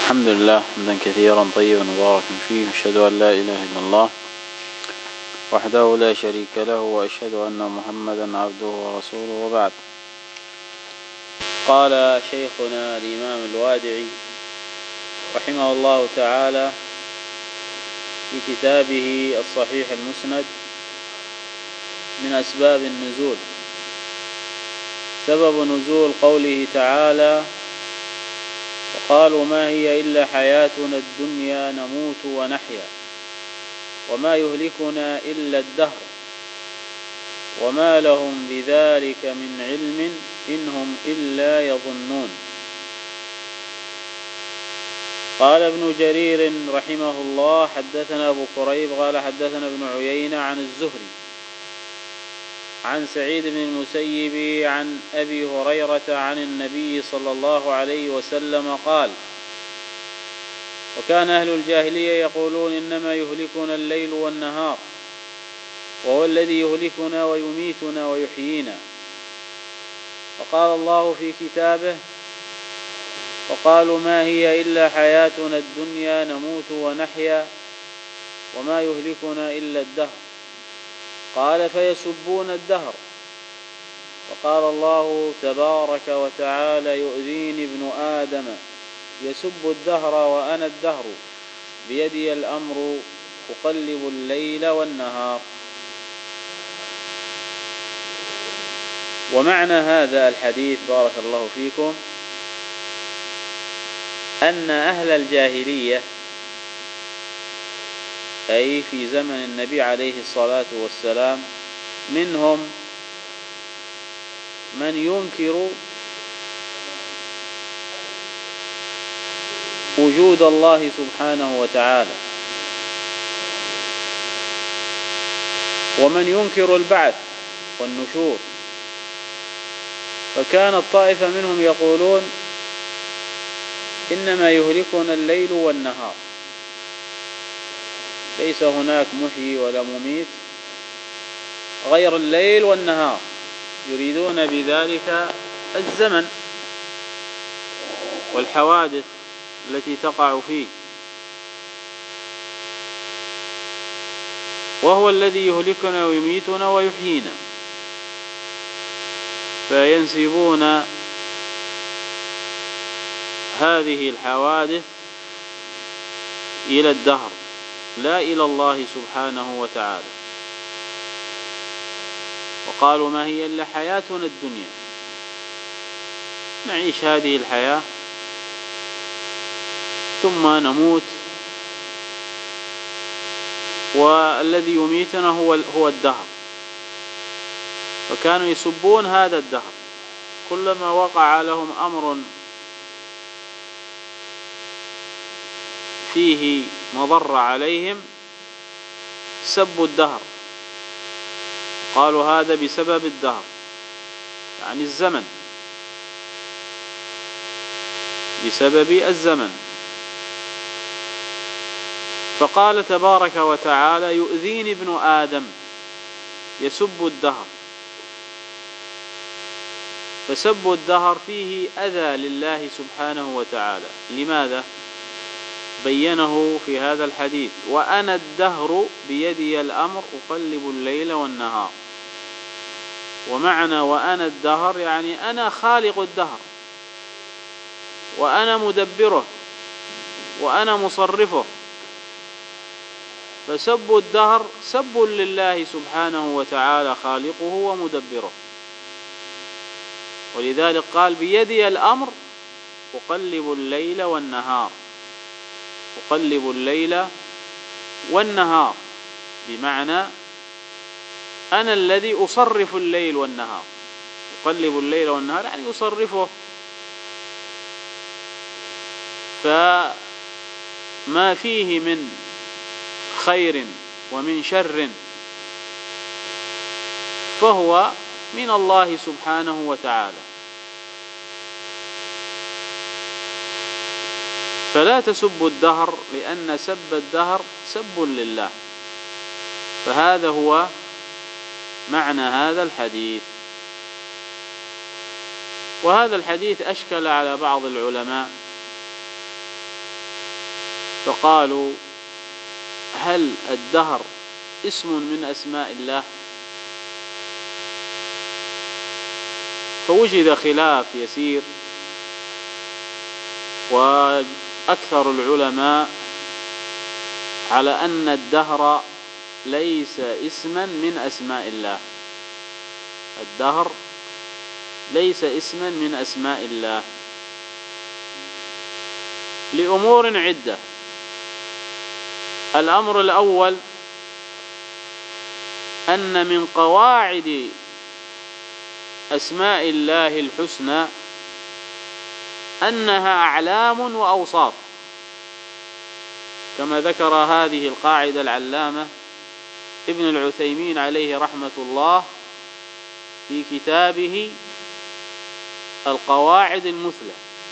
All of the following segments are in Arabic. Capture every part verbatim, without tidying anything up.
الحمد لله حمدا كثيرا طيبا مباركا فيه، أشهد أن لا إله إلا الله وحده لا شريك له، وأشهد أن محمدا عبده ورسوله، وبعد. قال شيخنا الإمام الوادعي رحمه الله تعالى في كتابه الصحيح المسند من أسباب النزول: سبب نزول قوله تعالى: وقالوا ما هي إلا حياتنا الدنيا نموت ونحيا وما يهلكنا إلا الدهر وما لهم بذلك من علم إن هم إلا يظنون. قال ابن جرير رحمه الله: حدثنا أبو كريب قال حدثنا ابن عيينة عن الزهري عن سعيد بن المسيب عن أبي هريرة عن النبي صلى الله عليه وسلم قال: وكان أهل الجاهلية يقولون إنما يهلكنا الليل والنهار وهو الذي يهلكنا ويميتنا ويحيينا. فقال الله في كتابه: وقالوا ما هي إلا حياتنا الدنيا نموت ونحيا وما يهلكنا إلا الدهر. قال: فيسبون الدهر. وقال الله تبارك وتعالى: يؤذيني ابن آدم يسب الدهر وأنا الدهر بيدي الأمر أقلب الليل والنهار. ومعنى هذا الحديث بارك الله فيكم أن أهل الجاهلية، أي في زمن النبي عليه الصلاة والسلام، منهم من ينكر وجود الله سبحانه وتعالى، ومن ينكر البعث والنشور. فكانت طائفة منهم يقولون إنما يهلكنا الليل والنهار، ليس هناك محيي ولا مميت غير الليل والنهار، يريدون بذلك الزمن والحوادث التي تقع فيه، وهو الذي يهلكنا ويميتنا ويحيينا. فينسبون هذه الحوادث إلى الدهر لا إلى الله سبحانه وتعالى. وقالوا ما هي إلا حياتنا الدنيا، نعيش هذه الحياة ثم نموت، والذي يميتنا هو هو الدهر. فكانوا يسبون هذا الدهر، كلما وقع لهم أمر فيه مضر عليهم سبوا الدهر، قالوا هذا بسبب الدهر، يعني الزمن، بسبب الزمن. فقال تبارك وتعالى: يؤذيني ابن آدم يسب الدهر. فسب الدهر فيه أذى لله سبحانه وتعالى. لماذا؟ بينه في هذا الحديث: وأنا الدهر بيدي الأمر أقلب الليل والنهار. ومعنى وأنا الدهر يعني أنا خالق الدهر، وأنا مدبره، وأنا مصرفه. فسب الدهر سب لله سبحانه وتعالى خالقه ومدبره. ولذلك قال: بيدي الأمر أقلب الليل والنهار. أقلب الليل والنهار بمعنى أنا الذي أصرف الليل والنهار. أقلب الليل والنهار يعني أصرفه. فما فيه من خير ومن شر فهو من الله سبحانه وتعالى. فلا تسبوا الدهر، لأن سب الدهر سب لله. فهذا هو معنى هذا الحديث. وهذا الحديث أشكل على بعض العلماء فقالوا هل الدهر اسم من أسماء الله؟ فوجد خلاف يسير، وأكثر العلماء على أن الدهر ليس اسما من أسماء الله. الدهر ليس اسما من أسماء الله لأمور عدة. الأمر الأول أن من قواعد أسماء الله الحسنى أنها أعلام وأوصاف، كما ذكر هذه القاعدة العلامة ابن العثيمين عليه رحمة الله في كتابه القواعد المثلى.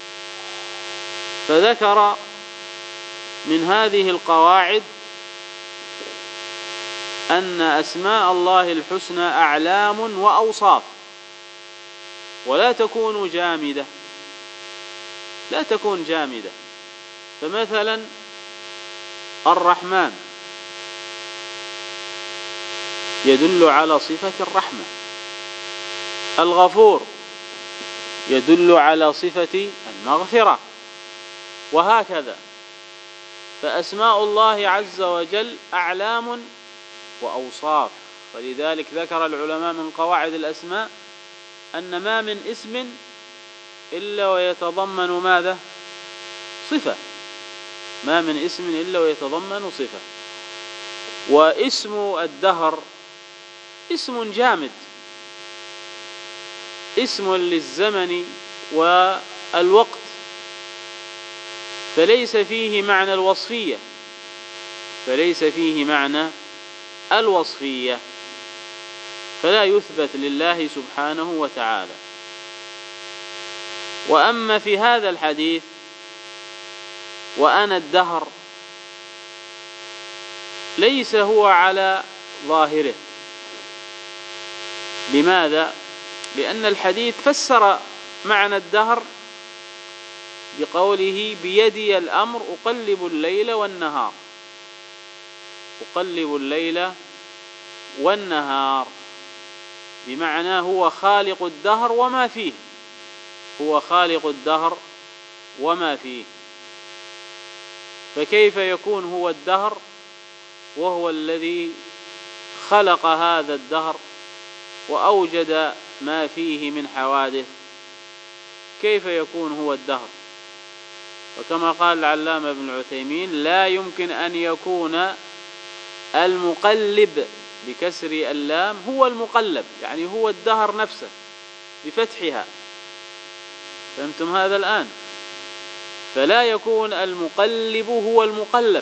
فذكر من هذه القواعد أن أسماء الله الحسنى أعلام وأوصاف، ولا تكون جامدة، لا تكون جامدة. فمثلا الرحمن يدل على صفة الرحمة، الغفور يدل على صفة المغفرة، وهكذا. فأسماء الله عز وجل أعلام وأوصاف. فلذلك ذكر العلماء من قواعد الأسماء أن ما من اسم إلا ويتضمن ماذا؟ صفة. ما من اسم إلا ويتضمن صفة. واسم الدهر اسم جامد، اسم للزمن والوقت، فليس فيه معنى الوصفية، فليس فيه معنى الوصفية، فلا يثبت لله سبحانه وتعالى. وأما في هذا الحديث وأنا الدهر، ليس هو على ظاهره. لماذا؟ لأن الحديث فسر معنى الدهر بقوله بيدي الأمر أقلب الليل والنهار، أقلب الليل والنهار، بمعنى هو خالق الدهر وما فيه، هو خالق الدهر وما فيه. فكيف يكون هو الدهر وهو الذي خلق هذا الدهر وأوجد ما فيه من حوادث؟ كيف يكون هو الدهر؟ وكما قال العلامة ابن عثيمين لا يمكن أن يكون المقلب بكسر اللام هو المقلب، يعني هو الدهر نفسه بفتحها. فهمتم هذا الآن؟ فلا يكون المقلب هو المقلب،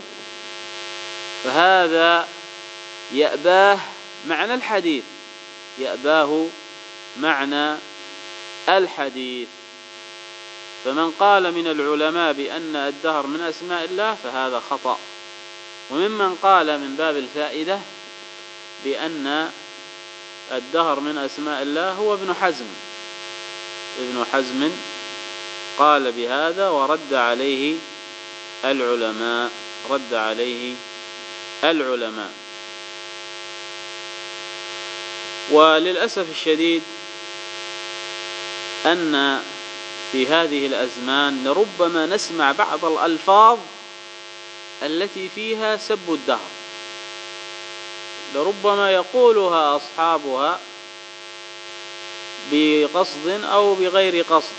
فهذا يأباه معنى الحديث، يأباه معنى الحديث. فمن قال من العلماء بأن الدهر من أسماء الله فهذا خطأ. وممن قال من باب الفائدة بأن الدهر من أسماء الله هو ابن حزم، ابن حزم قال بهذا ورد عليه العلماء، رد عليه العلماء. وللأسف الشديد أن في هذه الأزمان لربما نسمع بعض الألفاظ التي فيها سب الدهر، لربما يقولها أصحابها بقصد أو بغير قصد.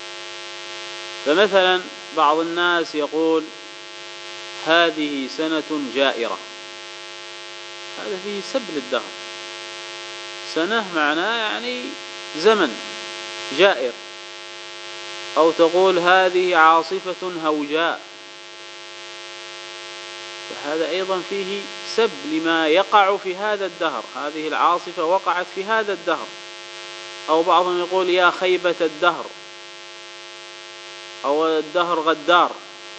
فمثلا بعض الناس يقول هذه سنة جائرة، هذا فيه سب للدهر. سنة معناه يعني زمن جائر. أو تقول هذه عاصفة هوجاء، فهذا أيضا فيه سب لما يقع في هذا الدهر، هذه العاصفة وقعت في هذا الدهر. أو بعضهم يقول يا خيبة الدهر، أو الدهر غدار،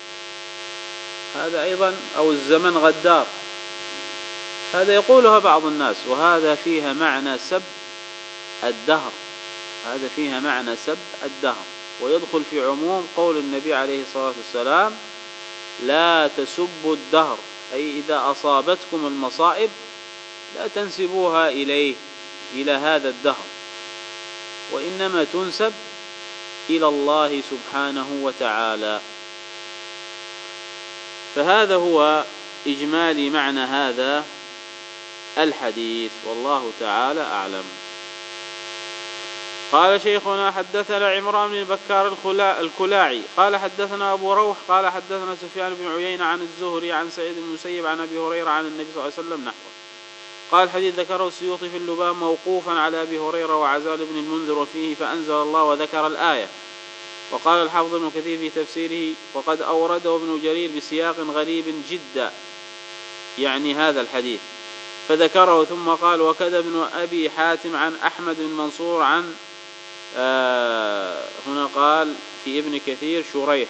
هذا أيضا، أو الزمن غدار، هذا يقولها بعض الناس، وهذا فيها معنى سب الدهر، هذا فيها معنى سب الدهر. ويدخل في عموم قول النبي عليه الصلاة والسلام لا تسبوا الدهر، أي إذا أصابتكم المصائب لا تنسبوها إليه إلى هذا الدهر، وإنما تنسب إلى الله سبحانه وتعالى. فهذا هو إجمالي معنى هذا الحديث، والله تعالى أعلم. قال شيخنا حدثنا عمران بن بكار الكلاعي قال حدثنا أبو روح قال حدثنا سفيان بن عيينة عن الزهري عن سعيد بن المسيب عن أبي هريرة عن النبي صلى الله عليه وسلم نحوه. قال الحديث ذكره السيوطي في اللباب موقوفا على أبي هريرة وعزال بن المنذر وفيه فأنزل الله وذكر الآية. وقال الحافظ ابن كثير في تفسيره وقد أورده ابن جرير بسياق غريب جدا، يعني هذا الحديث، فذكره ثم قال وكذا ابن أبي حاتم عن أحمد بن منصور عن آه هنا قال في ابن كثير شريح،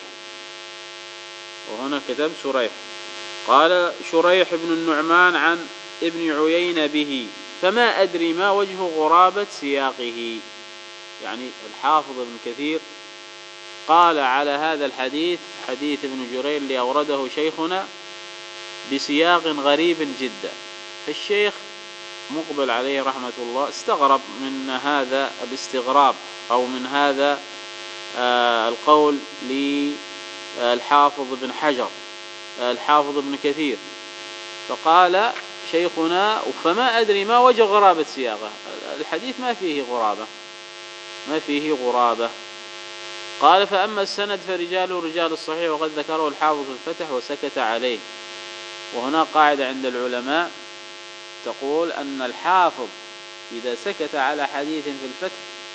وهنا كتب شريح، قال شريح بن النعمان عن ابن عيينة به، فما أدري ما وجه غرابة سياقه. يعني الحافظ ابن كثير قال على هذا الحديث حديث ابن جرير اللي أورده شيخنا بسياق غريب جدا، فالشيخ مقبل عليه رحمة الله استغرب من هذا الاستغراب أو من هذا آه القول للحافظ ابن حجر الحافظ ابن كثير، فقال شيخنا فما أدري ما وجه غرابة سياقه، الحديث ما فيه غرابة ما فيه غرابة. قال فأما السند فرجاله رجال الصحيح وقد ذكره الحافظ في الفتح وسكت عليه. وهنا قاعدة عند العلماء تقول أن الحافظ إذا سكت على حديث في الفتح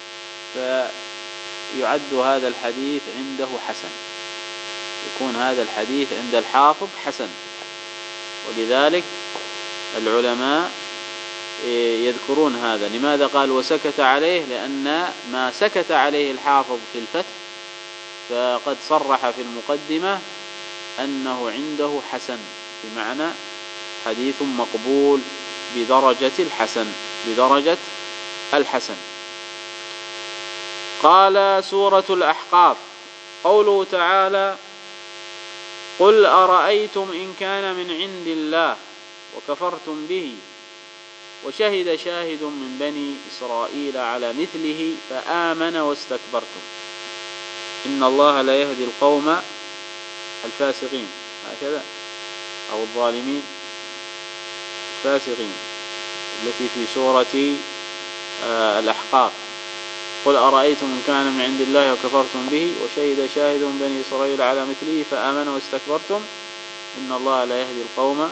فيعد هذا الحديث عنده حسن، يكون هذا الحديث عند الحافظ حسن. ولذلك العلماء يذكرون هذا. لماذا قال وسكت عليه؟ لأن ما سكت عليه الحافظ في الفتح فقد صرح في المقدمة أنه عنده حسن، بمعنى حديث مقبول بدرجة الحسن بدرجة الحسن. قال سورة الأحقاف قوله تعالى قل أرأيتم إن كان من عند الله وكفرتم به وشهد شاهد من بني إسرائيل على مثله فآمن واستكبرتم إن الله لا يهدي القوم الفاسقين، هكذا أو الظالمين الفاسقين التي في سورة الأحقاف. قل أرأيتم إن كان من عند الله وكفرتم به وشهد شاهد من بني إسرائيل على مثله فآمن واستكبرتم إن الله لا يهدي القوم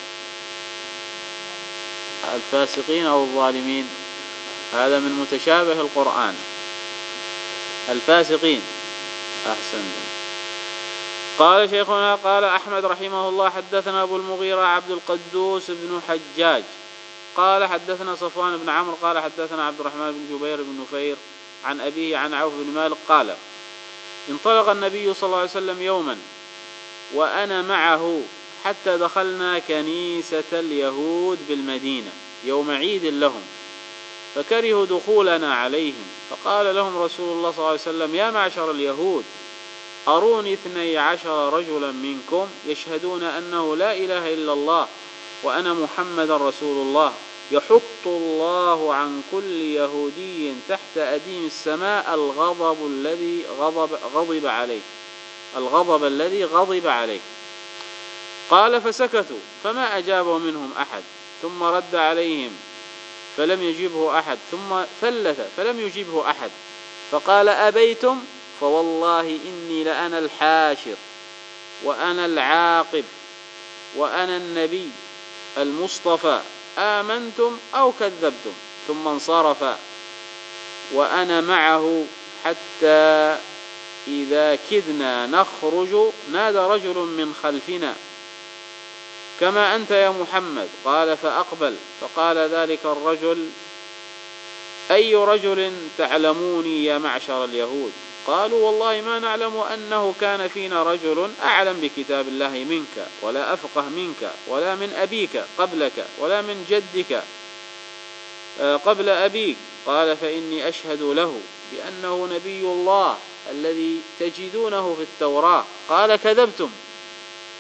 الفاسقين أو الظالمين. هذا من متشابه القرآن، الفاسقين. أحسن. قال شيخنا قال أحمد رحمه الله حدثنا أبو المغيرة عبد القدوس بن حجاج قال حدثنا صفوان بن عمرو قال حدثنا عبد الرحمن بن جبير بن نفير عن أبيه عن عوف بن مالك قال انطلق النبي صلى الله عليه وسلم يوما وأنا معه حتى دخلنا كنيسة اليهود بالمدينة يوم عيد لهم فكرهوا دخولنا عليهم، فقال لهم رسول الله صلى الله عليه وسلم يا معشر اليهود أروني اثني عشر رجلا منكم يشهدون أنه لا إله إلا الله وأنا محمد رسول الله يحط الله عن كل يهودي تحت أديم السماء الغضب الذي غضب, غضب عليه الغضب الذي غضب عليه. قال فسكتوا فما أجابه منهم أحد ثم رد عليهم فلم يجيبه أحد ثم ثلث فلم يجيبه أحد فقال أبيتم فوالله إني لأنا الحاشر وأنا العاقب وأنا النبي المصطفى آمنتم أو كذبتم. ثم انصرف وأنا معه حتى إذا كدنا نخرج نادى رجل من خلفنا كما أنت يا محمد، قال فأقبل فقال ذلك الرجل أي رجل تعلموني يا معشر اليهود؟ قالوا والله ما نعلم أنه كان فينا رجل أعلم بكتاب الله منك ولا أفقه منك ولا من أبيك قبلك ولا من جدك قبل أبيك. قال فإني أشهد له بأنه نبي الله الذي تجدونه في التوراة. قال كذبتم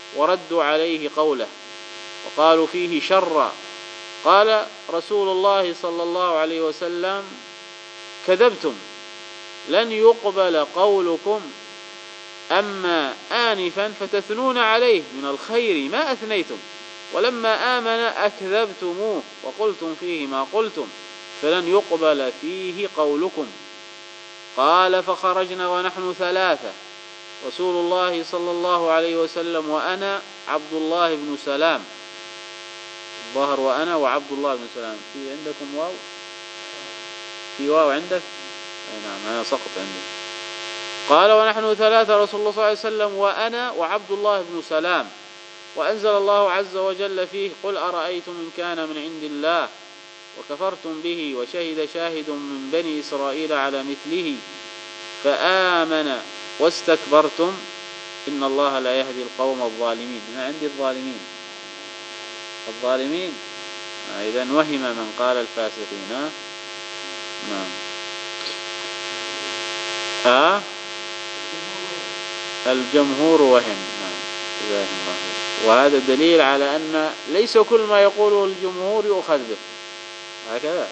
وردوا عليه قوله وقالوا فيه شرا. قال رسول الله صلى الله عليه وسلم: كذبتم، لن يقبل قولكم، أما آنفا فتثنون عليه من الخير ما أثنيتم، ولما آمن أكذبتموه وقلتم فيه ما قلتم، فلن يقبل فيه قولكم. قال: فخرجنا ونحن ثلاثة، رسول الله صلى الله عليه وسلم وأنا عبد الله بن سلام. الظاهر وأنا وعبد الله بن سلام. في عندكم واو؟ في واو عندك؟ أي نعم، أنا سقط عندي. قال: ونحن ثلاثة، رسول الله صلى الله عليه وسلم وأنا وعبد الله بن سلام، وأنزل الله عز وجل فيه: قل أرأيتم إن كان من عند الله وكفرتم به وشهد شاهد من بني إسرائيل على مثله فآمن واستكبرتم إن الله لا يهدي القوم الظالمين. أنا عندي الظالمين الظالمين إذن وهم من قال الفاسقين. نعم. ها الجمهور وهم. نعم. وهذا دليل على أن ليس كل ما يقوله الجمهور يؤخذ به هكذا،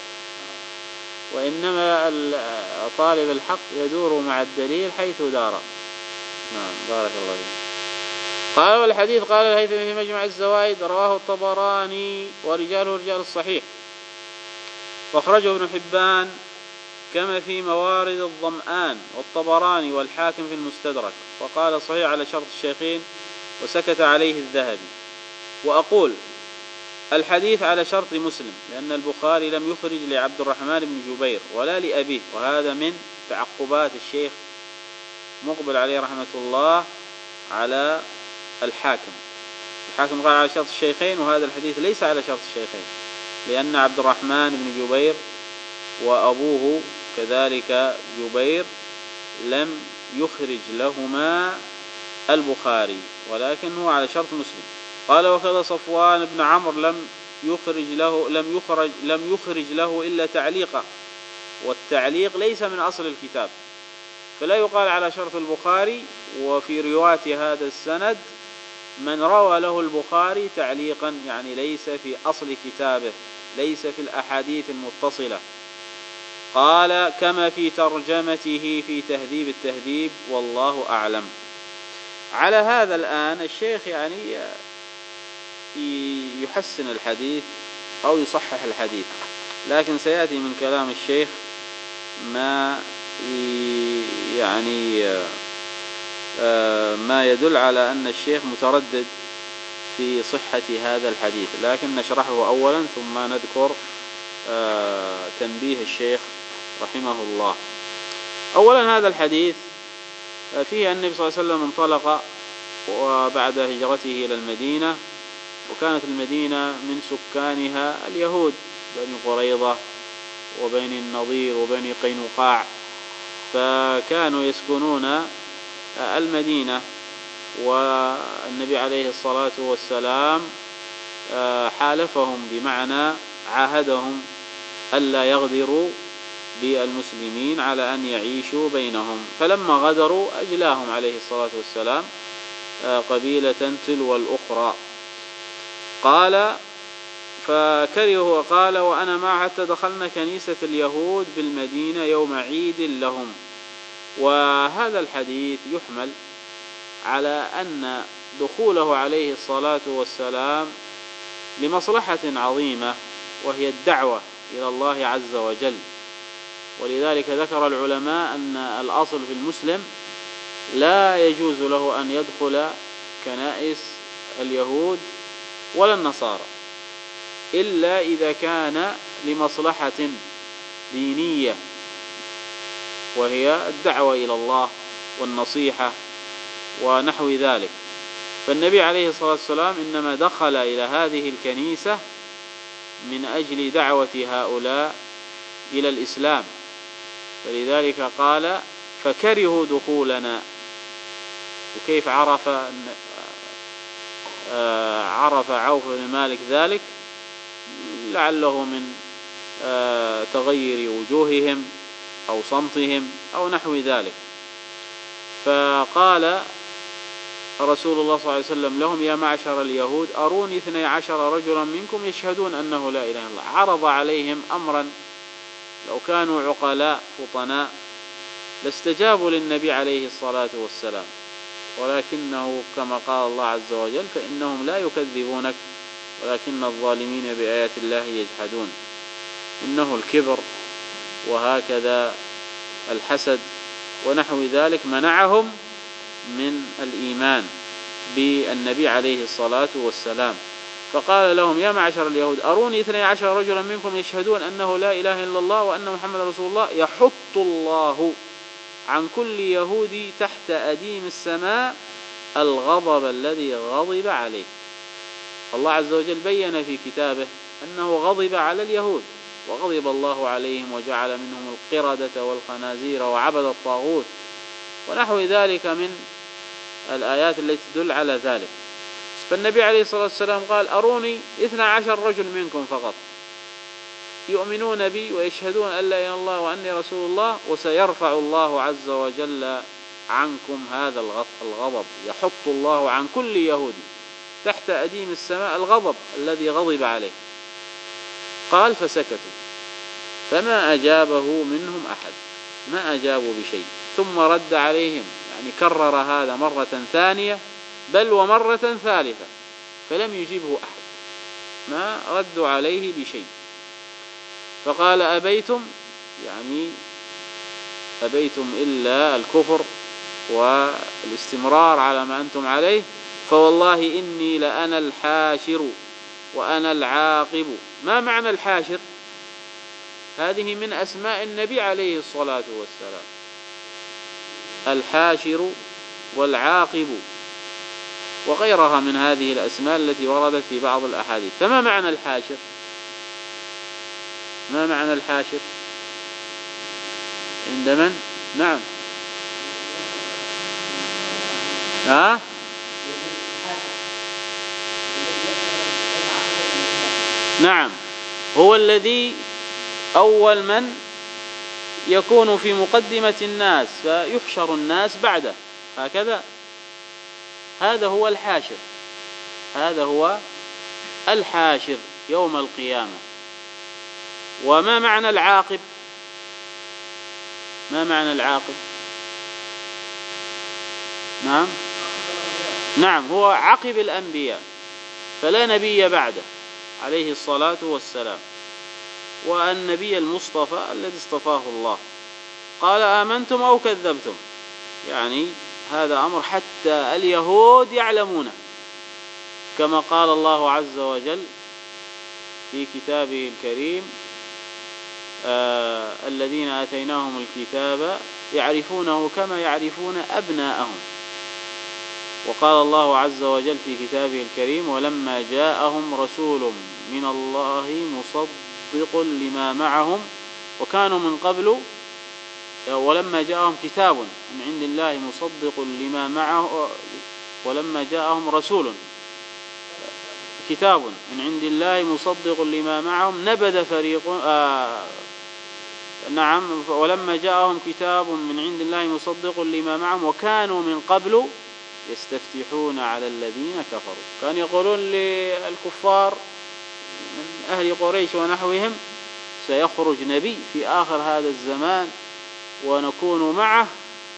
وإنما طالب الحق يدور مع الدليل حيث دار. نعم. بارك الله فيك. قال: والحديث قال الهيثمي في مجمع الزوائد رواه الطبراني ورجاله رجال الصحيح، واخرجه ابن حبان كما في موارد الظمآن، والطبراني والحاكم في المستدرك، وقال صحيح على شرط الشيخين، وسكت عليه الذهبي. وأقول الحديث على شرط مسلم، لأن البخاري لم يخرج لعبد الرحمن بن جبير ولا لأبيه، وهذا من تعقبات الشيخ مقبل عليه رحمة الله على الحاكم. الحاكم قال على شرط الشيخين، وهذا الحديث ليس على شرط الشيخين، لأن عبد الرحمن بن جبير وأبوه كذلك جبير لم يخرج لهما البخاري، ولكن هو على شرط مسلم. قال: وكذا صفوان بن عمرو لم يخرج له لم يخرج لم يخرج له إلا تعليقا، والتعليق ليس من أصل الكتاب، فلا يقال على شرط البخاري. وفي رواية هذا السند من روى له البخاري تعليقا، يعني ليس في أصل كتابه، ليس في الأحاديث المتصلة. قال: كما في ترجمته في تهذيب التهذيب، والله أعلم. على هذا الآن الشيخ يعني يحسن الحديث أو يصحح الحديث، لكن سيأتي من كلام الشيخ ما يعني ما يدل على أن الشيخ متردد في صحة هذا الحديث، لكن نشرحه أولا ثم نذكر تنبيه الشيخ رحمه الله. أولا هذا الحديث فيه أن النبي صلى الله عليه وسلم انطلق وبعد هجرته إلى المدينة، وكانت المدينة من سكانها اليهود بني قريظة وبني النضير وبني قينقاع، فكانوا يسكنون المدينة، والنبي عليه الصلاة والسلام حالفهم، بمعنى عاهدهم ألا يغدروا بالمسلمين على أن يعيشوا بينهم، فلما غدروا أجلاهم عليه الصلاة والسلام قبيلة تلو الأخرى. قال: فكرهوا. قال: وأنا ما حتى دخلنا كنيسة اليهود بالمدينة يوم عيد لهم. وهذا الحديث يحمل على أن دخوله عليه الصلاة والسلام لمصلحة عظيمة، وهي الدعوة إلى الله عز وجل. ولذلك ذكر العلماء أن الأصل في المسلم لا يجوز له أن يدخل كنائس اليهود ولا النصارى إلا إذا كان لمصلحة دينية، وهي الدعوة إلى الله والنصيحة ونحو ذلك. فالنبي عليه الصلاة والسلام إنما دخل إلى هذه الكنيسة من أجل دعوة هؤلاء إلى الإسلام، فلذلك قال: فكرهوا دخولنا. وكيف عرف عرف عوف بن مالك ذلك؟ لعله من تغير وجوههم أو صمتهم أو نحو ذلك. فقال: رسول الله صلى الله عليه وسلم لهم: يا معشر اليهود أروني اثني عشر رجلا منكم يشهدون أنه لا إله إلا الله. عرض عليهم أمرا لو كانوا عقلاء فطناء لاستجابوا للنبي عليه الصلاة والسلام، ولكنه كما قال الله عز وجل: فإنهم لا يكذبونك ولكن الظالمين بآيات الله يجحدون. إنه الكبر وهكذا الحسد ونحو ذلك منعهم من الإيمان بالنبي عليه الصلاة والسلام. فقال لهم: يا معشر اليهود أروني اثني عشر رجلا منكم يشهدون أنه لا إله إلا الله وأن محمد رسول الله يحط الله عن كل يهودي تحت أديم السماء الغضب الذي غضب عليه. الله عز وجل بين في كتابه أنه غضب على اليهود، وغضب الله عليهم وجعل منهم القردة والخنازير وعبد الطاغوت ونحو ذلك من الآيات التي تدل على ذلك. فالنبي عليه الصلاة والسلام قال: أروني اثنى عشر رجل منكم فقط يؤمنون بي ويشهدون أن لا إله إلا الله وأني رسول الله، وسيرفع الله عز وجل عنكم هذا الغضب. يحط الله عن كل يهودي تحت أديم السماء الغضب الذي غضب عليه. قال: فسكتوا فما أجابه منهم أحد، ما أجابوا بشيء. ثم رد عليهم، يعني كرر هذا مرة ثانية بل ومرة ثالثة، فلم يجيبه أحد، ما ردوا عليه بشيء. فقال: أبيتم، يعني أبيتم إلا الكفر والاستمرار على ما أنتم عليه، فوالله إني لأنا الحاشر وأنا العاقب. ما معنى الحاشر؟ هذه من أسماء النبي عليه الصلاة والسلام، الحاشر والعاقب وغيرها من هذه الأسماء التي وردت في بعض الأحاديث. فما معنى الحاشر؟ ما معنى الحاشر عند من؟ نعم ها؟ نعم، هو الذي أول من يكون في مقدمة الناس فيحشر الناس بعده، هكذا. هذا هو الحاشر، هذا هو الحاشر يوم القيامة. وما معنى العاقب؟ ما معنى العاقب؟ نعم نعم هو عقب الأنبياء، فلا نبي بعده عليه الصلاة والسلام، والنبي المصطفى الذي اصطفاه الله. قال: آمنتم أو كذبتم، يعني هذا أمر حتى اليهود يعلمونه، كما قال الله عز وجل في كتابه الكريم: آه الذين آتيناهم الكتاب يعرفونه كما يعرفون أبناءهم. وقال الله عز وجل في كتابه الكريم: ولما جاءهم رسول من الله مصدق لما معهم وكانوا من قبل ولما جاءهم كتاب من عند الله مصدق لما معه ولما جاءهم رسول كتاب من عند الله مصدق لما معهم نبذ فريق آه نعم ولما جاءهم كتاب من عند الله مصدق لما معهم وكانوا من قبل يستفتحون على الذين كفروا. كانوا يقولون للكفار من أهل قريش ونحوهم: سيخرج نبي في آخر هذا الزمان ونكون معه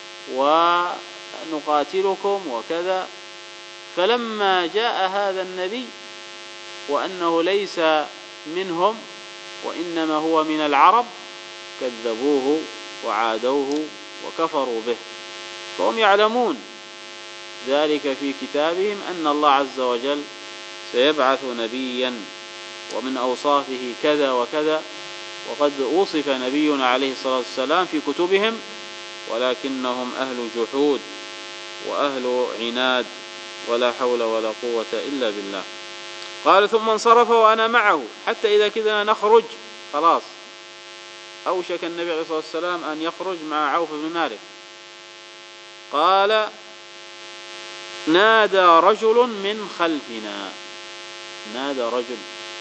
ونقاتلكم وكذا. فلما جاء هذا النبي وأنه ليس منهم وإنما هو من العرب كذبوه وعادوه وكفروا به. فهم يعلمون ذلك في كتابهم أن الله عز وجل سيبعث نبيا ومن أوصافه كذا وكذا، وقد وصف نبينا عليه الصلاة والسلام في كتبهم، ولكنهم أهل جحود وأهل عناد ولا حول ولا قوة إلا بالله. قال: ثم انصرف وأنا معه حتى إذا كدنا نخرج، خلاص أوشك النبي عليه الصلاة والسلام أن يخرج مع عوف بن مالك. قال: نادى رجل من خلفنا، نادى رجل،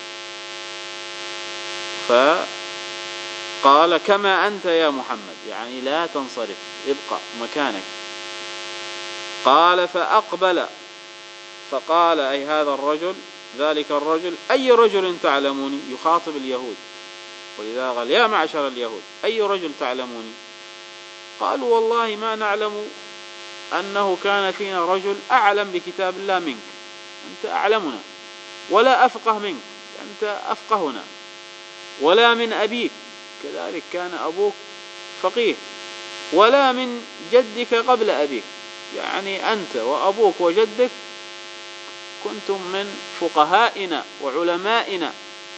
فقال: كما أنت يا محمد، يعني لا تنصرف، ابقى مكانك. قال فأقبل فقال أي هذا الرجل ذلك الرجل أي رجل تعلموني؟ يخاطب اليهود، ولذا قال يا معشر اليهود أي رجل تعلموني؟ قالوا والله ما نعلم أنه كان فينا رجل أعلم بكتاب الله منك، أنت أعلمنا، ولا أفقه منك، أنت أفقهنا، ولا من أبيك كذلك كان أبوك فقيه، ولا من جدك قبل أبيك، يعني أنت وأبوك وجدك كنتم من فقهائنا وعلمائنا.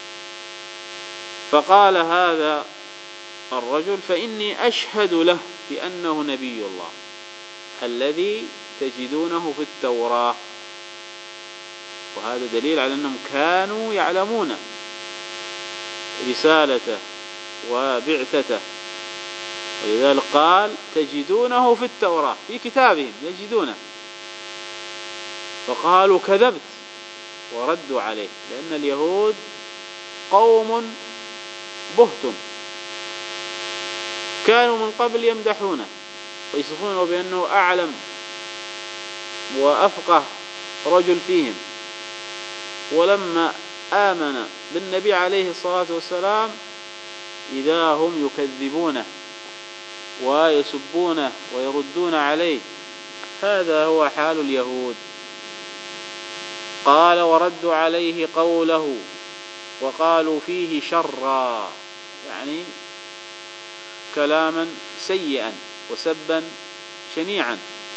فقال هذا الرجل فإني أشهد له بأنه نبي الله الذي تجدونه في التوراة. وهذا دليل على أنهم كانوا يعلمون رسالته وبعثته، ولذلك قال تجدونه في التوراة في كتابهم يجدونه. فقالوا كذبت وردوا عليه، لأن اليهود قوم بهت كانوا من قبل يمدحونه ويصفونه بأنه أعلم وأفقه رجل فيهم، ولما آمن بالنبي عليه الصلاة والسلام إذا هم يكذبونه ويسبونه ويردون عليه. هذا هو حال اليهود. قال وردوا عليه قوله وقالوا فيه شرا، يعني كلاما سيئا وسبا شنيعا.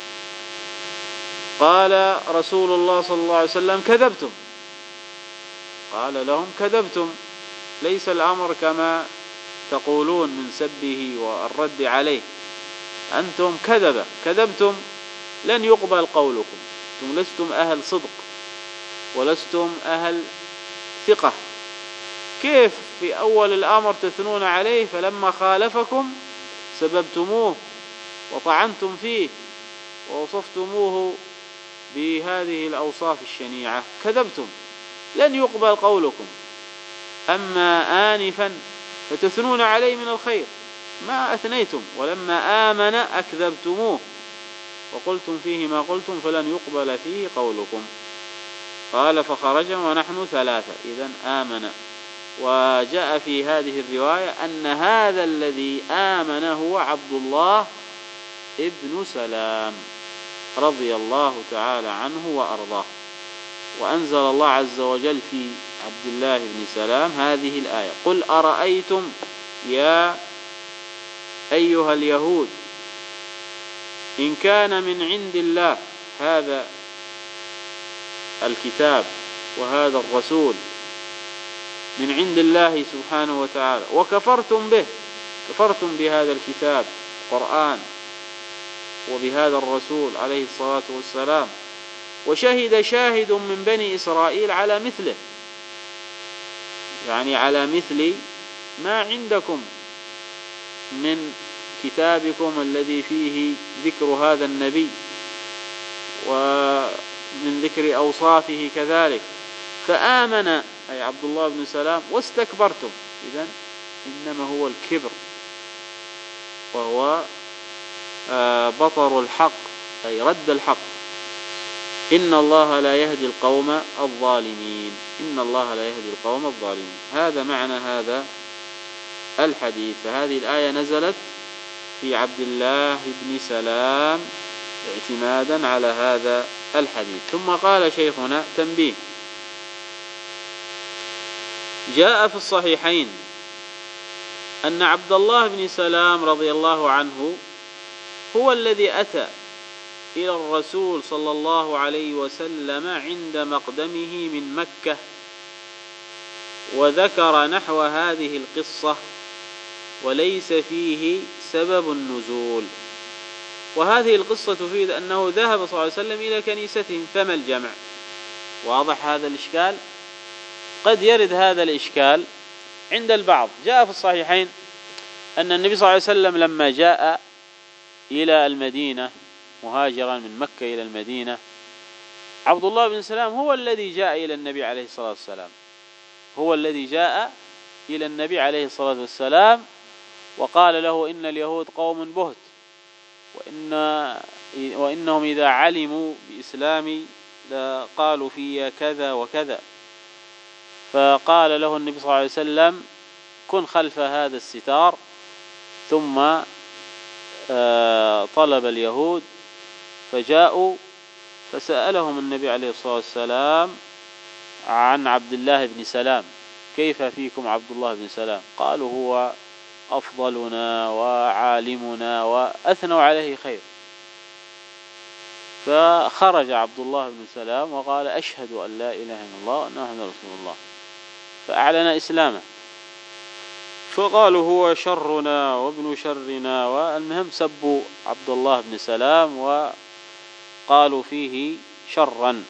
قال رسول الله صلى الله عليه وسلم كذبتم، قال لهم كذبتم، ليس الأمر كما تقولون من سبه والرد عليه، أنتم كذبة كذبتم، لن يقبل قولكم، أنتم لستم أهل صدق ولستم أهل ثقة. كيف في أول الأمر تثنون عليه فلما خالفكم سببتموه وطعنتم فيه ووصفتموه بهذه الأوصاف الشنيعة؟ كذبتم، لن يقبل قولكم. أما آنفا فتثنون عليه من الخير، ما أثنيتم، ولما آمن أكذبتموه وقلتم فيه ما قلتم فلن يقبل فيه قولكم. قال فخرجنا ونحن ثلاثة، إذن آمن. وجاء في هذه الرواية أن هذا الذي آمن هو عبد الله ابن سلام رضي الله تعالى عنه وأرضاه. وأنزل الله عز وجل في عبد الله بن سلام هذه الآية: قل أرأيتم يا أيها اليهود إن كان من عند الله هذا الكتاب وهذا الرسول من عند الله سبحانه وتعالى وكفرتم به، كفرتم بهذا الكتاب القرآن وبهذا الرسول عليه الصلاة والسلام، وشهد شاهد من بني إسرائيل على مثله، يعني على مثل ما عندكم من كتابكم الذي فيه ذكر هذا النبي ومن ذكر أوصافه كذلك، فآمن أي عبد الله بن سلام واستكبرتم. إذن إنما هو الكبر وهو بطر الحق أي رد الحق. إن الله لا يهدي القوم الظالمين، إن الله لا يهدي القوم الظالمين. هذا معنى هذا الحديث. فهذه الآية نزلت في عبد الله بن سلام اعتمادا على هذا الحديث. ثم قال شيخنا تنبيه: جاء في الصحيحين أن عبد الله بن سلام رضي الله عنه هو الذي أتى إلى الرسول صلى الله عليه وسلم عند مقدمه من مكة وذكر نحو هذه القصة وليس فيه سبب النزول. وهذه القصة تفيد أنه ذهب صلى الله عليه وسلم إلى كنيستهم، فما الجمع؟ واضح هذا الإشكال؟ قد يرد هذا الإشكال عند البعض. جاء في الصحيحين أن النبي صلى الله عليه وسلم لما جاء إلى المدينة مهاجرا من مكة إلى المدينة، عبد الله بن سلام هو الذي جاء إلى النبي عليه الصلاة والسلام، هو الذي جاء إلى النبي عليه الصلاة والسلام وقال له: إن اليهود قوم بهت، وإن وإنهم إذا علموا بإسلامي لقالوا في كذا وكذا. فقال له النبي صلى الله عليه وسلم كن خلف هذا الستار. ثم طلب اليهود فجاءوا فسألهم النبي عليه الصلاة والسلام عن عبد الله بن سلام، كيف فيكم عبد الله بن سلام؟ قالوا هو أفضلنا وعالمنا، وأثنوا عليه خير. فخرج عبد الله بن سلام وقال أشهد أن لا إله إلا الله وأن محمدا رسول الله، فأعلن إسلامه. فقالوا هو شرنا وابن شرنا، والمهم سبوا عبد الله بن سلام وقالوا فيه شرا.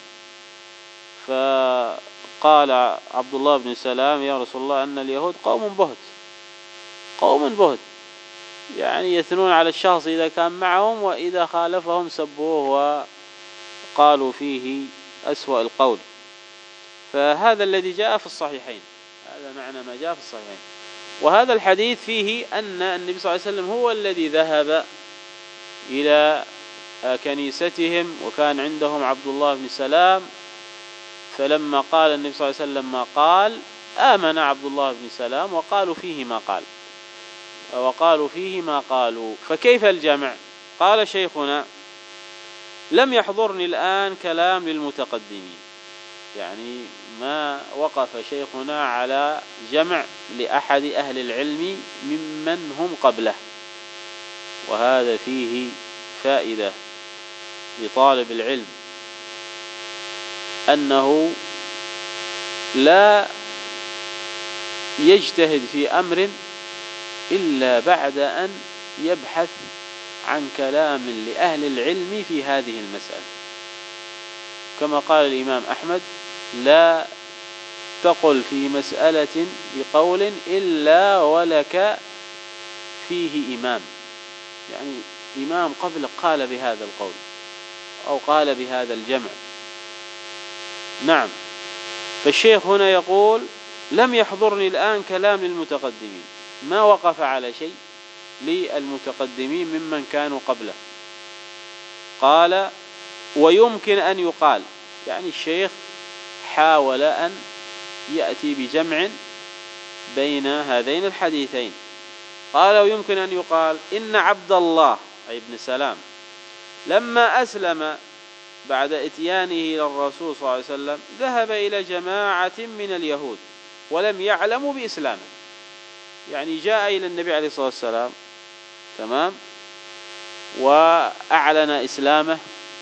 فقال عبد الله بن سلام يا رسول الله أن اليهود قوم بهت، قوم بهت، يعني يثنون على الشخص إذا كان معهم، وإذا خالفهم سبوه وقالوا فيه أسوأ القول. فهذا الذي جاء في الصحيحين، هذا معنى ما جاء في الصحيحين. وهذا الحديث فيه أن النبي صلى الله عليه وسلم هو الذي ذهب إلى كنيستهم، وكان عندهم عبد الله بن سلام، فلما قال النبي صلى الله عليه وسلم ما قال آمن عبد الله بن سلام وقالوا فيه ما قال وقالوا فيه ما قالوا. فكيف الجمع؟ قال شيخنا لم يحضرني الآن كلام للمتقدمين، يعني ما وقف شيخنا على جمع لأحد أهل العلم ممن هم قبله، وهذا فيه فائدة لطالب العلم أنه لا يجتهد في أمر إلا بعد أن يبحث عن كلام لأهل العلم في هذه المسألة. كما قال الإمام أحمد لا تقل في مسألة بقول إلا ولك فيه إمام، يعني إمام قبل قال بهذا القول أو قال بهذا الجمع. نعم. فالشيخ هنا يقول لم يحضرني الآن كلام للمتقدمين، ما وقف على شيء للمتقدمين ممن كانوا قبله. قال ويمكن أن يقال، يعني الشيخ حاول أن يأتي بجمع بين هذين الحديثين. قال ويمكن أن يقال إن عبد الله أي ابن سلام لما أسلم بعد إتيانه إلى الرسول صلى الله عليه وسلم ذهب إلى جماعة من اليهود ولم يعلموا بإسلامه، يعني جاء إلى النبي عليه الصلاة والسلام تمام وأعلن إسلامه،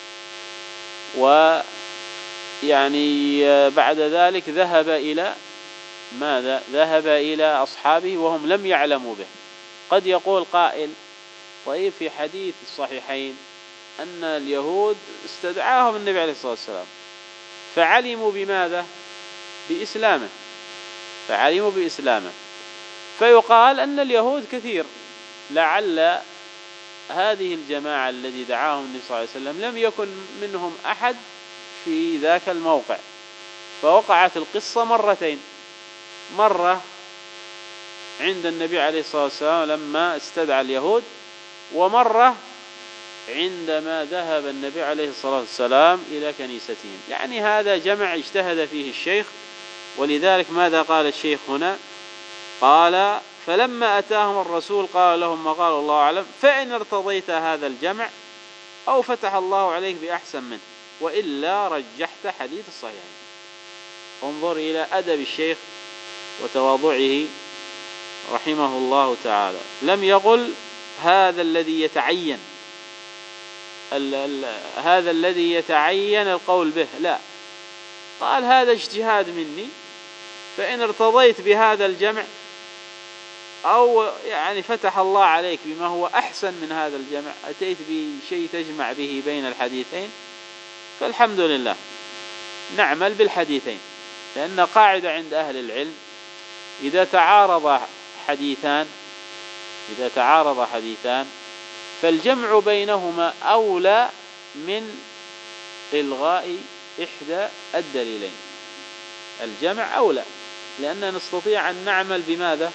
ويعني بعد ذلك ذهب إلى ماذا؟ ذهب إلى أصحابه وهم لم يعلموا به. قد يقول قائل طيب في حديث الصحيحين أن اليهود استدعاهم النبي عليه الصلاة والسلام فعلموا بماذا؟ بإسلامه، فعلموا بإسلامه، فيقال أن اليهود كثير، لعل هذه الجماعة الذي دعاهم النبي صلى الله عليه وسلم لم يكن منهم أحد في ذاك الموقع، فوقعت القصة مرتين، مرة عند النبي عليه الصلاة والسلام لما استدعى اليهود، ومرة عندما ذهب النبي عليه الصلاة والسلام إلى كنيستهم. يعني هذا جمع اجتهد فيه الشيخ، ولذلك ماذا قال الشيخ هنا؟ قال فلما أتاهم الرسول قال لهم ما قال الله أعلم، فإن ارتضيت هذا الجمع أو فتح الله عليك بأحسن منه وإلا رجحت حديث الصحيحين. انظر إلى أدب الشيخ وتواضعه رحمه الله تعالى، لم يقل هذا الذي يتعين ال ال هذا الذي يتعين القول به، لا، قال هذا اجتهاد مني، فإن ارتضيت بهذا الجمع أو يعني فتح الله عليك بما هو أحسن من هذا الجمع، أتيت بشيء تجمع به بين الحديثين، فالحمد لله نعمل بالحديثين. لأن قاعدة عند أهل العلم إذا تعارض حديثان إذا تعارض حديثان فالجمع بينهما أولى من إلغاء إحدى الدليلين. الجمع أولى، لأننا نستطيع أن نعمل بماذا؟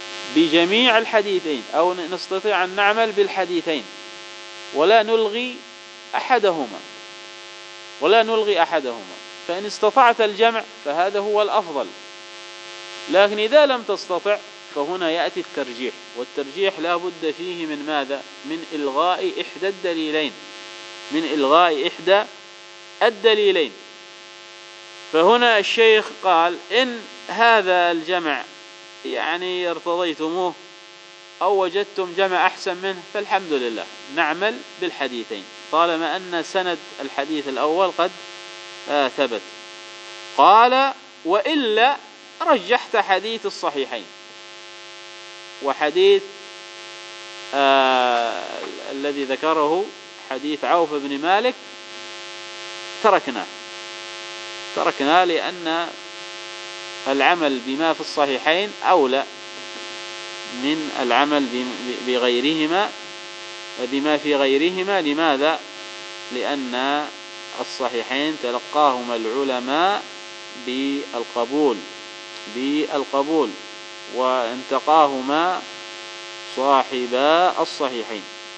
بجميع الحديثين، أو نستطيع أن نعمل بالحديثين ولا نلغي أحدهما ولا نلغي أحدهما، فإن استطعت الجمع فهذا هو الأفضل، لكن إذا لم تستطع فهنا يأتي الترجيح، والترجيح لا بد فيه من ماذا؟ من إلغاء إحدى الدليلين، من إلغاء إحدى الدليلين. فهنا الشيخ قال إن هذا الجمع يعني ارتضيتموه أو وجدتم جمع أحسن منه فالحمد لله، نعمل بالحديثين طالما أن سند الحديث الأول قد آه ثبت. قال وإلا رجحت حديث الصحيحين، وحديث آه الذي ذكره حديث عوف بن مالك تركناه تركناه لأن العمل بما في الصحيحين أولى من العمل بغيرهما بما في غيرهما. لماذا؟ لأن الصحيحين تلقاهما العلماء بالقبول بالقبول وانتقاهما صاحبا الصحيحين.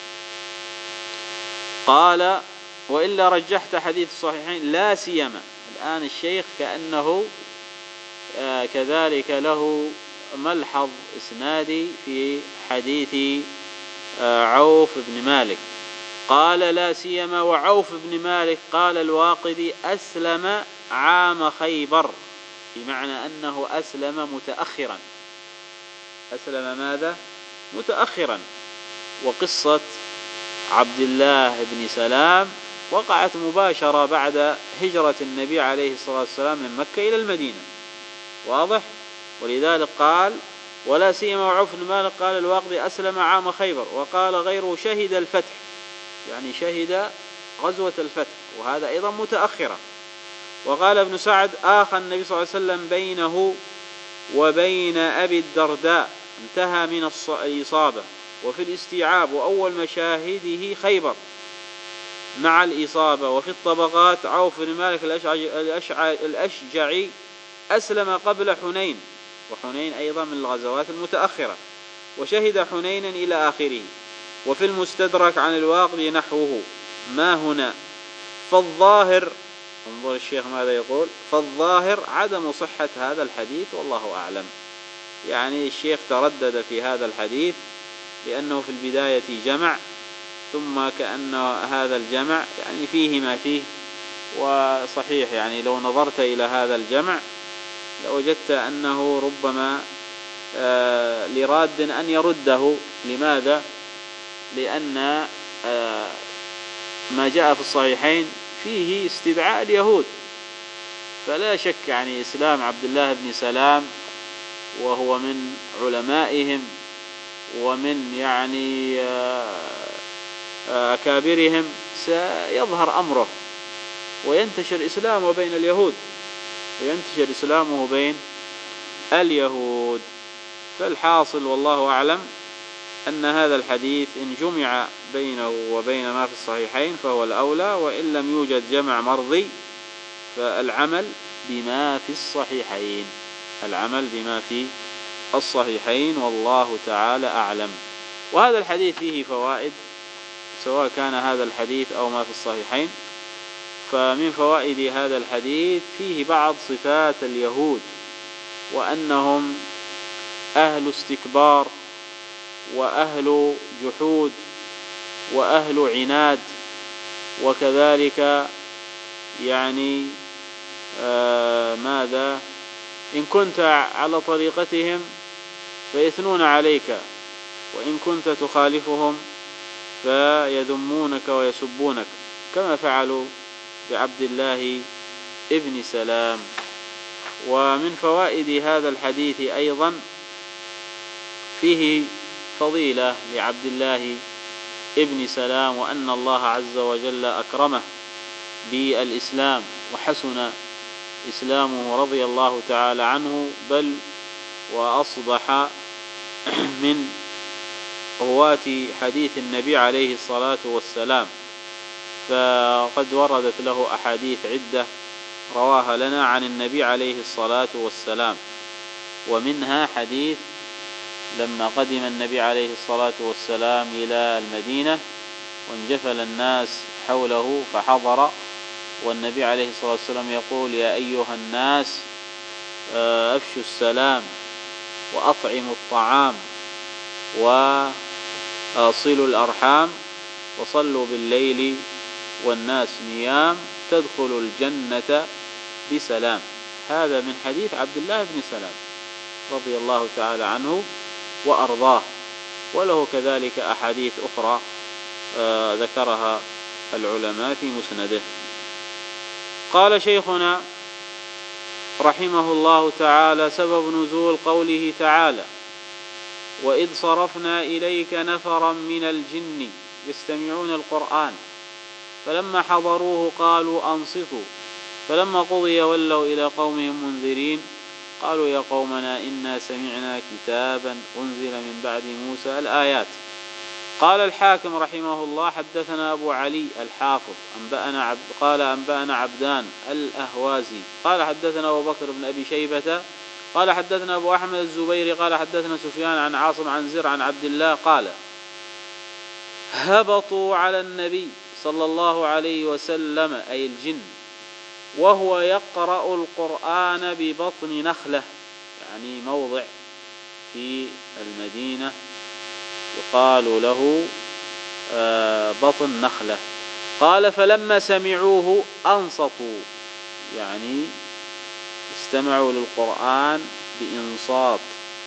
قال وإلا رجحت حديث الصحيحين لا سيما. الآن الشيخ كأنه آه كذلك له ملحظ إسنادي في حديث آه عوف بن مالك. قال لا سيما وعوف بن مالك قال الواقدي أسلم عام خيبر، بمعنى أنه أسلم متأخرا. أسلم ماذا؟ متأخرا. وقصة عبد الله بن سلام وقعت مباشرة بعد هجرة النبي عليه الصلاة والسلام من مكة إلى المدينة، واضح؟ ولذلك قال ولا سيما وعوف بن مالك قال الواقدي أسلم عام خيبر. وقال غيره شهد الفتح، يعني شهد غزوة الفتح، وهذا أيضا متأخرة. وقال ابن سعد آخى النبي صلى الله عليه وسلم بينه وبين أبي الدرداء، انتهى من الإصابة. وفي الاستيعاب وأول مشاهده خيبر مع الإصابة. وفي الطبقات عوف بن مالك الأشجعي أسلم قبل حنين، وحنين أيضا من الغزوات المتأخرة، وشهد حنينا إلى آخره. وفي المستدرك عن الواقدي نحوه ما هنا. فالظاهر، انظر الشيخ ماذا يقول، فالظاهر عدم صحة هذا الحديث والله أعلم. يعني الشيخ تردد في هذا الحديث لأنه في البداية جمع، ثم كأن هذا الجمع يعني فيه ما فيه. وصحيح يعني لو نظرت إلى هذا الجمع لوجدت أنه ربما آه لراد أن يرده. لماذا؟ لأن آه ما جاء في الصحيحين فيه استدعاء اليهود، فلا شك يعني إسلام عبد الله بن سلام وهو من علمائهم ومن يعني أكابرهم سيظهر أمره وينتشر إسلامه بين اليهود وينتشر إسلامه بين اليهود. فالحاصل والله أعلم أن هذا الحديث إن جمع بينه وبين ما في الصحيحين فهو الأولى، وإن لم يوجد جمع مرضي فالعمل بما في الصحيحين العمل بما في الصحيحين والله تعالى أعلم. وهذا الحديث فيه فوائد سواء كان هذا الحديث أو ما في الصحيحين. فمن فوائد هذا الحديث فيه بعض صفات اليهود، وأنهم أهل استكبار وأهل جحود وأهل عناد، وكذلك يعني آه ماذا إن كنت على طريقتهم فيثنون عليك، وإن كنت تخالفهم فيذمونك ويسبونك، كما فعلوا بعبد الله ابن سلام. ومن فوائد هذا الحديث أيضا فيه فضيلة لعبد الله ابن سلام، وأن الله عز وجل أكرمه بالإسلام وحسن إسلامه رضي الله تعالى عنه، بل وأصبح من رواة حديث النبي عليه الصلاة والسلام. فقد وردت له أحاديث عدة رواها لنا عن النبي عليه الصلاة والسلام، ومنها حديث لما قدم النبي عليه الصلاة والسلام إلى المدينة وانجفل الناس حوله فحضر، والنبي عليه الصلاة والسلام يقول: يا أيها الناس أفشوا السلام وأطعموا الطعام وصلوا الأرحام وصلوا بالليل والناس نيام تدخلوا الجنة بسلام. هذا من حديث عبد الله بن سلام رضي الله تعالى عنه وأرضاه، وله كذلك أحاديث أخرى ذكرها العلماء في مسنده. قال شيخنا رحمه الله تعالى: سبب نزول قوله تعالى: وإذ صرفنا إليك نفرا من الجن يستمعون القرآن فلما حضروه قالوا أنصتوا فلما قضي ولوا إلى قومهم منذرين قالوا يا قومنا إنا سمعنا كتابا أنزل من بعد موسى. الآيات. قال الحاكم رحمه الله: حدثنا أبو علي الحافظ أنبأنا عبد قال أنبأنا عبدان الأهوازي قال حدثنا أبو بكر بن أبي شيبة قال حدثنا أبو أحمد الزبيري قال حدثنا سفيان عن عاصم عن زر عن عبد الله قال: هبطوا على النبي صلى الله عليه وسلم أي الجن وهو يقرأ القرآن ببطن نخلة، يعني موضع في المدينة يقال له بطن نخلة. قال: فلما سمعوه أنصتوا، يعني استمعوا للقرآن بإنصات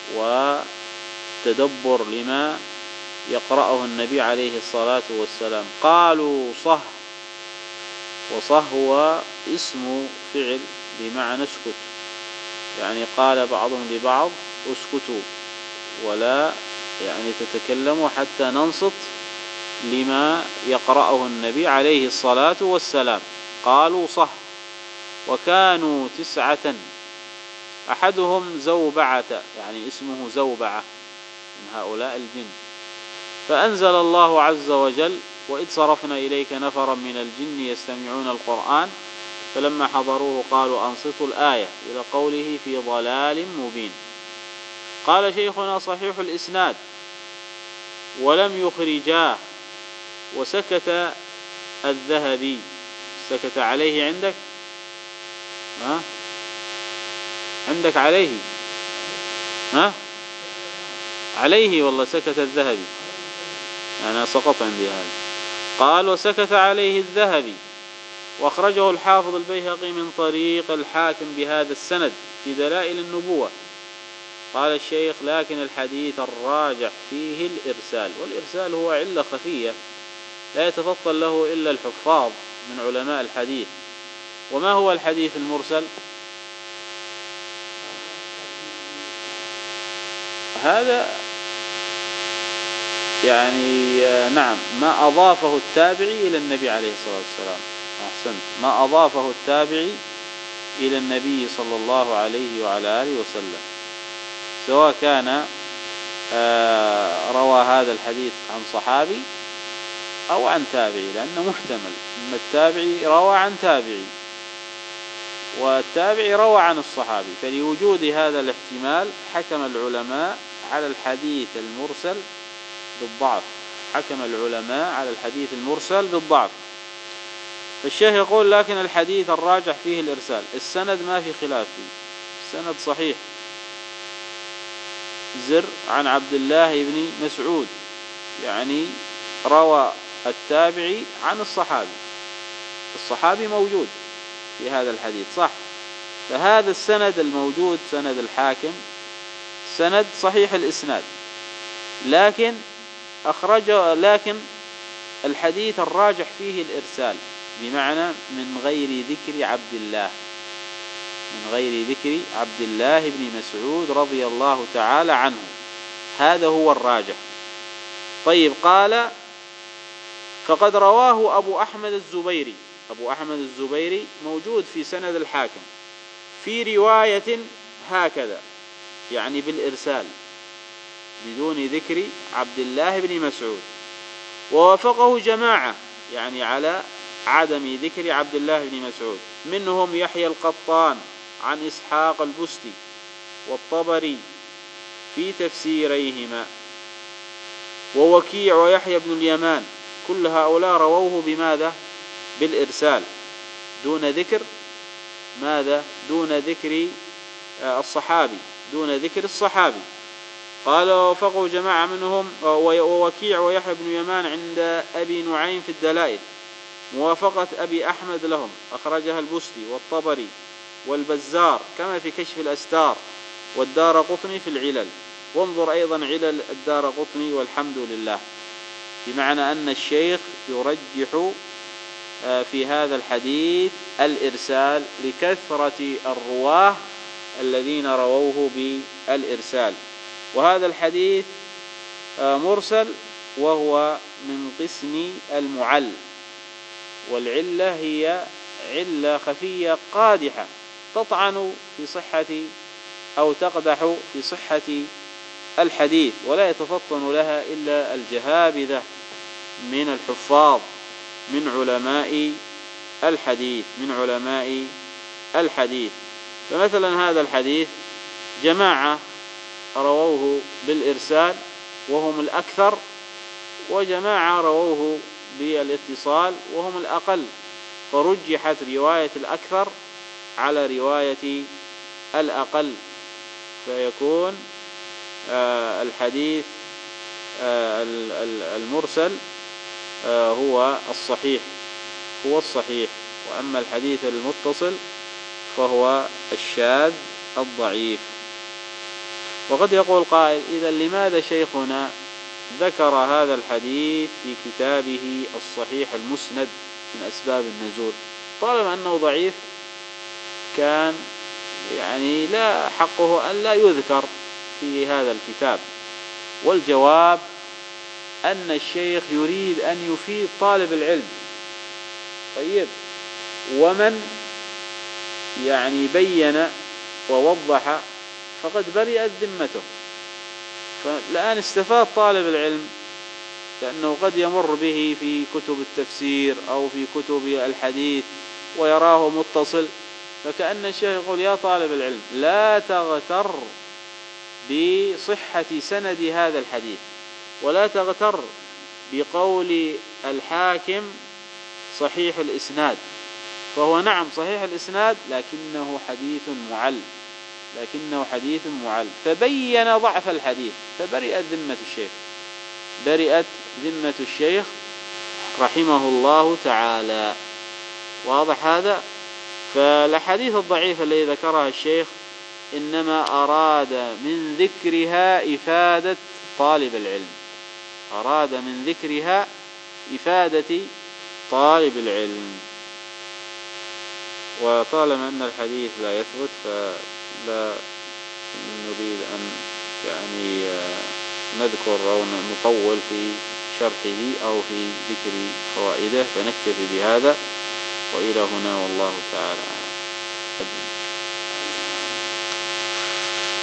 وتدبر لما يقرأه النبي عليه الصلاة والسلام. قالوا صه، وصه هو اسم فعل بمعنى اسكت، يعني قال بعضهم لبعض اسكتوا ولا يعني تتكلموا حتى ننصت لما يقرأه النبي عليه الصلاة والسلام. قالوا صه. وكانوا تسعة أحدهم زوبعة، يعني اسمه زوبعة من هؤلاء الجن. فأنزل الله عز وجل: وإذ صرفنا إليك نفرا من الجن يستمعون القرآن فلما حضروه قالوا أنصتوا الآية إلى قوله في ضلال مبين. قال شيخنا: صحيح الإسناد ولم يخرجاه وسكت الذهبي. سكت عليه عندك؟ ها؟ عندك عليه؟ ها؟ عليه والله سكت الذهبي، أنا سقط عندي هذا. قال: وسكت عليه الذهبي. وأخرجه الحافظ البيهقي من طريق الحاكم بهذا السند في دلائل النبوة. قال الشيخ: لكن الحديث الراجح فيه الإرسال، والإرسال هو علة خفية لا يتفطن له إلا الحفاظ من علماء الحديث. وما هو الحديث المرسل؟ هذا يعني نعم ما أضافه التابعي إلى النبي عليه الصلاة والسلام. أحسنت، ما أضافه التابعي إلى النبي صلى الله عليه وعلى آله وسلم، سواء كان روى هذا الحديث عن صحابي أو عن تابعي، لأنه محتمل أن التابعي روى عن تابعي والتابعي روى عن الصحابي. فلوجود هذا الاحتمال حكم العلماء على الحديث المرسل بالضعف حكم العلماء على الحديث المرسل بالضعف. فالشيخ يقول: لكن الحديث الراجح فيه الإرسال. السند ما في خلاف فيه، السند صحيح. زر عن عبد الله بن مسعود، يعني روى التابعي عن الصحابي، الصحابي موجود في هذا الحديث صح. فهذا السند الموجود سند الحاكم سند صحيح الإسناد، لكن أخرج لكن الحديث الراجح فيه الإرسال، بمعنى من غير ذكر عبد الله من غير ذكر عبد الله بن مسعود رضي الله تعالى عنه، هذا هو الراجح. طيب، قال: فقد رواه أبو أحمد الزبيري. أبو أحمد الزبيري موجود في سند الحاكم في رواية هكذا، يعني بالإرسال بدون ذكر عبد الله بن مسعود. ووافقه جماعة يعني على عدم ذكر عبد الله بن مسعود، منهم يحيى القطان عن إسحاق البستي والطبري في تفسيريهما، ووكيع ويحيى بن اليمان، كل هؤلاء رووه بماذا؟ بالإرسال دون ذكر ماذا؟ دون ذكر الصحابي، دون ذكر الصحابي. قال ووافقه جماعة منهم ووكيع ويحيى بن يمان عند أبي نعيم في الدلائل، موافقة أبي أحمد لهم، أخرجها البستي والطبري والبزار كما في كشف الأستار، والدارقطني في العلل. وانظر أيضا علل الدارقطني والحمد لله، بمعنى أن الشيخ يرجح في هذا الحديث الإرسال لكثرة الرواه الذين رووه بالإرسال. وهذا الحديث مرسل وهو من قسم المعل، والعلة هي علة خفية قادحة تطعن في صحة أو تقدح في صحة الحديث، ولا يتفطن لها إلا الجهابذة من الحفاظ من علماء الحديث من علماء الحديث. فمثلا هذا الحديث جماعة رووه بالإرسال وهم الأكثر، وجماعة رووه بالاتصال وهم الأقل، فرجحت رواية الأكثر على رواية الأقل، فيكون آه الحديث آه المرسل آه هو الصحيح هو الصحيح وأما الحديث المتصل فهو الشاذ الضعيف. وقد يقول قائل إذا لماذا شيخنا ذكر هذا الحديث في كتابه الصحيح المسند من أسباب النزول، طالما أنه ضعيف كان يعني لا حقه أن لا يذكر في هذا الكتاب؟ والجواب أن الشيخ يريد أن يفيد طالب العلم. طيب، ومن يعني بين ووضح فقد برئت ذمته، فالآن استفاد طالب العلم، لأنه قد يمر به في كتب التفسير أو في كتب الحديث ويراه متصل، فكأن الشيخ يقول يا طالب العلم لا تغتر بصحة سند هذا الحديث، ولا تغتر بقول الحاكم صحيح الإسناد، فهو نعم صحيح الإسناد لكنه حديث معل لكنه حديث معل فبين ضعف الحديث، فبرئت ذمة الشيخ برئت ذمة الشيخ رحمه الله تعالى. واضح هذا؟ فالحديث الضعيف الذي ذكرها الشيخ إنما أراد من ذكرها إفادة طالب العلم أراد من ذكرها إفادة طالب العلم. وطالما أن الحديث لا يثبت فلا نريد أن يعني نذكر أو نطول في شرحه أو في ذكر فوائده، فنكتفي بهذا وإلى هنا والله تعالى أعلم.